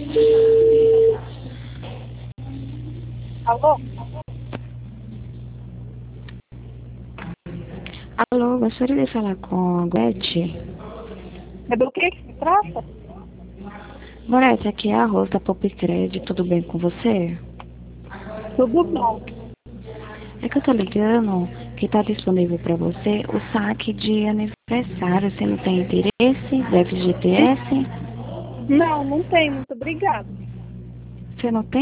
Alô? Alô, gostaria de falar com a Gorete? É do que se trata? Gorete, aqui é a Rosa da Popcred, tudo bem com você? Tudo bom. É que eu tô ligando que tá disponível para você o saque de aniversário. Você não tem interesse do FGTS? Não, não tem, muito obrigada. Você não tem?